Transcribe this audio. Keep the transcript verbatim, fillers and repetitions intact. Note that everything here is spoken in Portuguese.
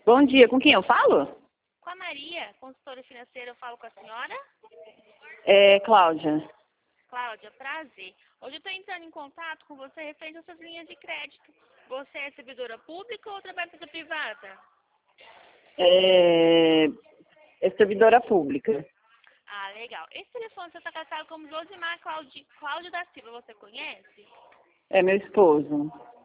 Bom dia, com quem eu falo? Com a Maria, consultora financeira, eu falo com a senhora? É, Cláudia. Cláudia, prazer. Hoje eu estou entrando em contato com você referente às suas linhas de crédito. Você é servidora pública ou trabalha para privada? É, é servidora pública. Ah, legal. Esse telefone você está casado como Josimar Cláudio, Cláudio da Silva, você conhece? É meu esposo.